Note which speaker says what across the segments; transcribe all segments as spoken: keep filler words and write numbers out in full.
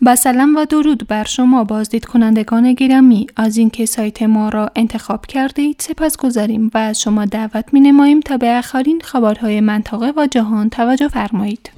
Speaker 1: با سلام و درود بر شما بازدید کنندگان گرامی. از اینکه سایت ما را انتخاب کردید سپاسگزاریم و از شما دعوت می نماییم تا به آخرین خبرهای منطقه و جهان توجه فرمایید.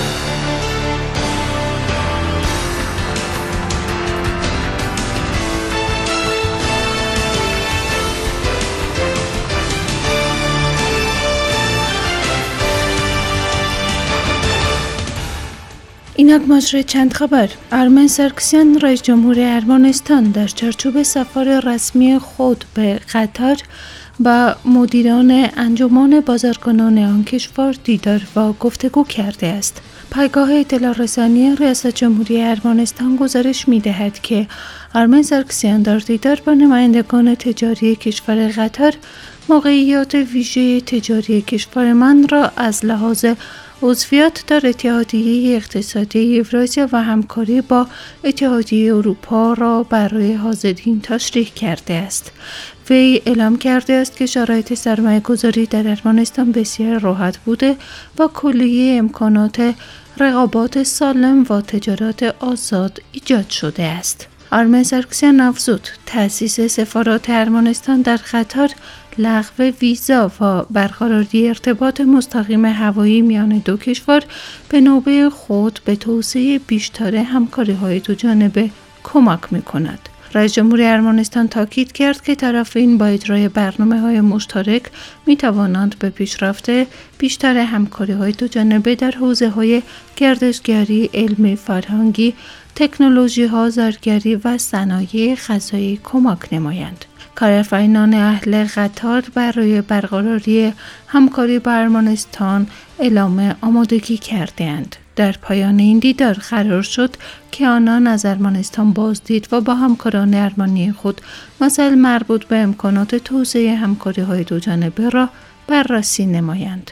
Speaker 1: اینک مجری چند خبر. آرمن سرکسیان رئیس جمهور ارمنستان در چارچوب سفر رسمی خود به قطر با مدیران انجمن بازرگانان آن کشور دیدار و گفتگو کرده است. پایگاه اطلاع رسانی ریاست جمهوری ارمنستان گزارش می دهد که آرمن سرکسیان در دیدار با نمایندگان تجاری کشور قطر موقعیت ویژه تجاری کشورمان را از لحاظ عضویت در اتحادیه اقتصادی اوراسیا و همکاری با اتحادیه اروپا را برای حاضرین تشریح کرده است. وی اعلام کرده است که شرایط سرمایه گذاری در ارمنستان بسیار راحت بوده و کلیه امکانات رقابت سالم و تجارت آزاد ایجاد شده است. آرمن سرکسیان افزود تأسیس سفارت ارمنستان در قطر، لغو ویزا و برقراری ارتباط مستقیم هوایی میان دو کشور به نوبه خود به توسعه بیشتر همکاری‌های دوجانبه کمک می‌کند. رئیس جمهور ارمنستان تاکید کرد که طرفین با اجرای برنامه‌های مشترک می‌توانند به پیشرفت بیشتر همکاری‌های دوجانبه در حوزه‌های گردشگری، علمی، فرهنگی، تکنولوژی‌ها، زرگری و صنایع غذایی کمک نمایند. کارآفرینان اهل قطر برای برقراری همکاری با ارمنستان اعلام آمادگی کرده‌اند. در پایان این دیدار قرار شد که آنان از ارمنستان بازدید و با همکاران ارمنی خود مسائل مربوط به امکانات توسعه همکاری‌های دوجانبه را بررسی نمایند.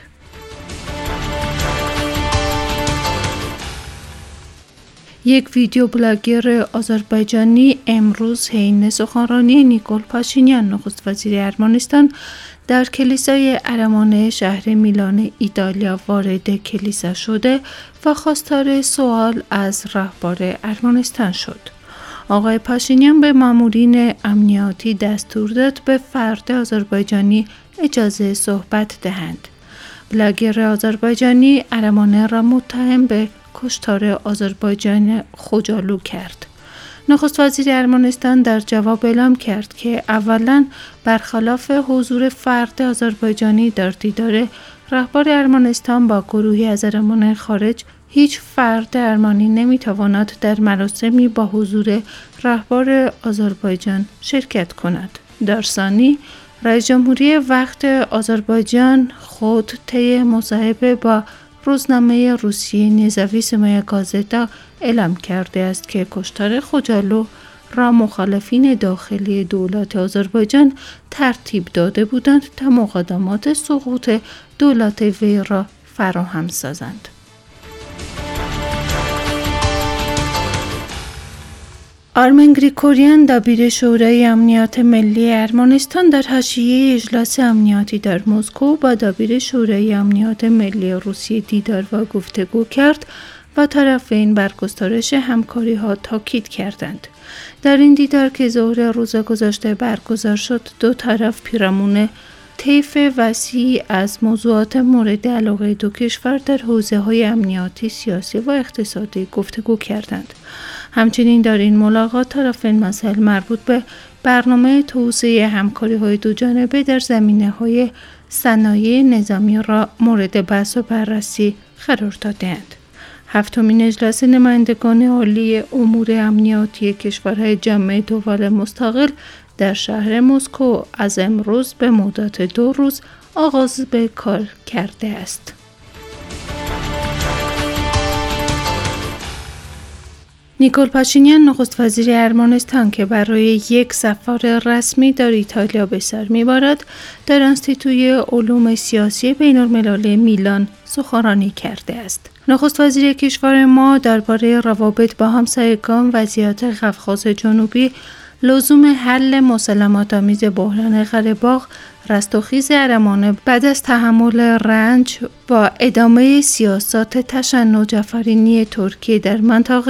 Speaker 1: یک ویدیو بلاگر آذربایجانی امروز حین سخنرانی نیکول پاشینیان نخست وزیر ارمنستان در کلیسای ارمنه شهر میلان ایتالیا وارد کلیسا شده و خواستار سوال از رهبر ارمنستان شد. آقای پاشینیان به مامورین امنیتی دستور داد به فرد آذربایجانی اجازه صحبت دهند. بلاگر آذربایجانی ارمنه را متهم به کشتار آذربایجان خجالو کرد. نخست وزیر ارمنستان در جواب اعلام کرد که اولاً برخلاف حضور فرد آذربایجانی در دیدار رهبر ارمنستان با گروهی از ارمن خارج، هیچ فرد ارمنی نمیتواند در مراسمی با حضور رهبر آذربایجان شرکت کند. در ثانی، رئیس جمهوری وقت آذربایجان خود طی مصاحبه با روزنامه روسیه نزاویسمای گازتا اعلام کرده است که کشتار خجالو را مخالفین داخلی دولت آذربایجان ترتیب داده بودند تا مقدمات سقوط دولت وی را فراهم سازند. آرمن گریگوریان دبیر شورای امنیت ملی ارمنستان در حاشیه اجلاس امنیتی در مسکو با دبیر شورای امنیت ملی روسیه دیدار و گفتگو کرد و طرفین بر گسترش همکاری‌ها تاکید کردند. در این دیدار که ظهر روز گذشته برگزار شد، دو طرف پیرامون طیف وسیعی از موضوعات مورد علاقه دو کشور در حوزه‌های امنیتی، سیاسی و اقتصادی گفتگو کردند. همچنین در این ملاقات طرفین مسائل مربوط به برنامه توسعه همکاری‌های دوجانبه در زمینه‌های صنایع نظامی را مورد بحث و بررسی قرار دادند. هفتمین اجلاس نمایندگان عالی امور امنیتی کشورهای جامعه دول مستقل در شهر مسکو از امروز به مدت دو روز آغاز به کار کرده است. نیکول پاشینیان نخست وزیر ارمنستان که برای یک سفر رسمی در ایتالیا به سر میبرد، در انستیتوی علوم سیاسی بین‌المللی میلان سخنرانی کرده است. نخست وزیر کشور ما درباره روابط با همسایگان، وضعیت قفقاز جنوبی، لزوم حل مسالمت‌آمیز بحران قره باغ، رستاخیز ارمنه بعد از تحمل رنج و ادامه سیاست تشنج آفرینی ترکیه در منطقه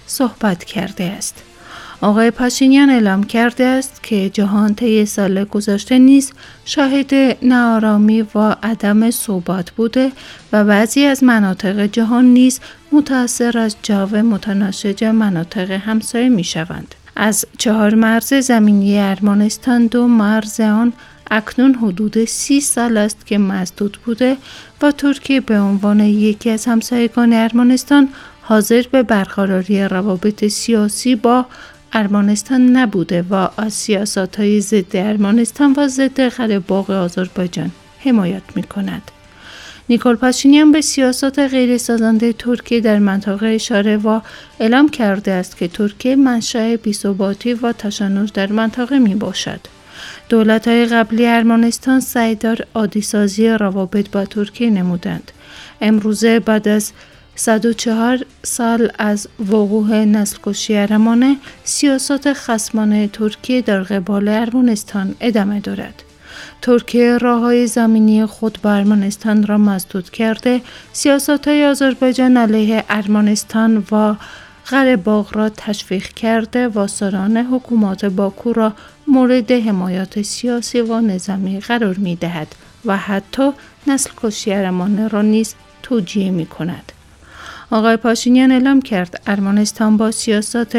Speaker 1: صحبت کرده است. آقای پاشینیان اعلام کرده است که جهان طی سال گذشته نیز شاهد ناآرامی و عدم ثبات بوده و بعضی از مناطق جهان نیز متأثر از جو متناشج مناطق همسایه می شوند. از چهار مرز زمینی ارمنستان دو مرز آن اکنون حدود سی سال است که مسدود بوده و ترکیه به عنوان یکی از همسایگان ارمنستان حاضر به برقراری روابط سیاسی با ارمنستان نبوده و از سیاست‌های ضد ارمنستان و ضد قره باغ آذربایجان حمایت می‌کند. نیکول پاشینیان به سیاست غیر سازنده ترکیه در منطقه اشاره و اعلام کرده است که ترکیه منشأ بی‌ثباتی و تشنج در منطقه میباشد. دولت‌های قبلی ارمنستان سعی در عادی‌سازی روابط با ترکیه نمودند. امروزه بعد از صد و چهار سال از وقوع نسل‌کشی ارمنه، سیاست خصمانه ترکیه در قبال ارمنستان ادامه دارد. ترکیه راه‌های زمینی خود با ارمنستان را مسدود کرده، سیاست‌های آذربایجان علیه ارمنستان و قره باغ را تشویق کرده و سران حکومت باکو را مورد حمایت سیاسی و نظامی قرار می‌دهد و حتی نسل‌کشی ارمنه را نیز توجیه می‌کند. آقای پاشینیان اعلام کرد ارمنستان با سیاست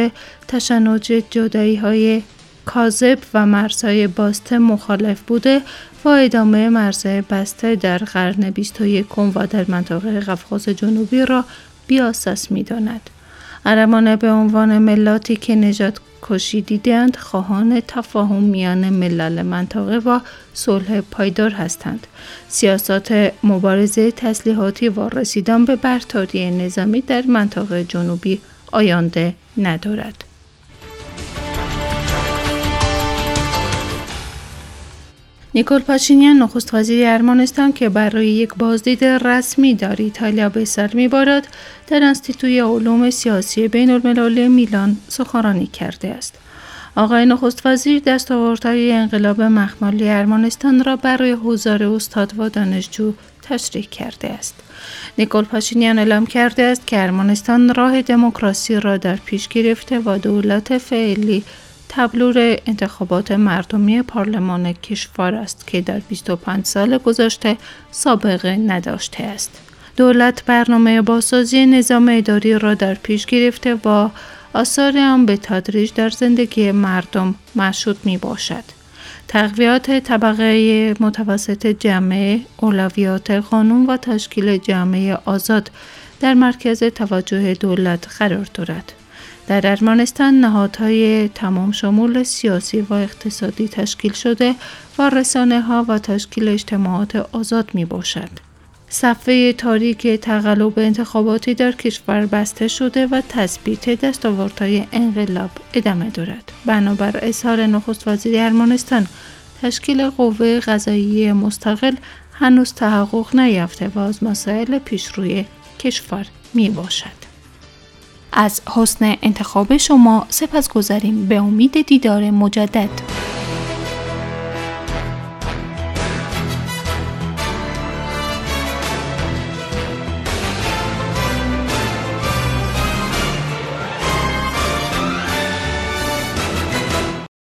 Speaker 1: تشنج جدایی‌های کاذب و مرزهای بسته مخالف بوده و ادامه مرزهای بسته در قرن بیست و یکم و در منطقه قفقاز جنوبی را بی‌اساس می‌داند. ارمنان به عنوان ملاتی که نژاد کشی دیدند خواهان تفاهم میان ملل منطقه و صلح پایدار هستند. سیاست مبارزه تسلیحاتی و رسیدن به برتری نظامی در منطقه جنوبی آینده ندارد. نیکول پاشینیان نخست وزیر ارمنستان که برای یک بازدید رسمی در ایتالیا به سر می‌برد در انستیتوی علوم سیاسی بین‌المللی میلان سخنرانی کرده است. آقای نخست وزیر دستاوردهای انقلاب مخملی ارمنستان را برای حضار استاد و دانشجو تشریح کرده است. نیکول پاشینیان اعلام کرده است که ارمنستان راه دموکراسی را در پیش گرفته و دولت فعلی تبلور انتخابات مردمی پارلمان کشور است که در بیست و پنج سال گذشته سابقه نداشته است. دولت برنامه بازسازی نظام اداری را در پیش گرفته و آثار آن به تدریج در زندگی مردم مشهود می باشد. تقویت طبقه متوسط جامعه، اولویات قانون و تشکیل جامعه آزاد در مرکز توجه دولت قرار دارد. در ارمنستان نهادهای تمام شمول سیاسی و اقتصادی تشکیل شده و رسانه‌ها و تشکیل اجتماعات آزاد می باشد. صفحه تاریک تقلب انتخاباتی در کشور بسته شده و تثبیت دستاوردهای انقلاب ادامه دارد. بنابر اظهار نخست وزیر ارمنستان، تشکیل قوه قضاییه مستقل هنوز تحقق نیافته و از مسائل پیشروی کشور می باشد. از حسن انتخاب شما سپاسگزاریم. به امید دیدار مجدد.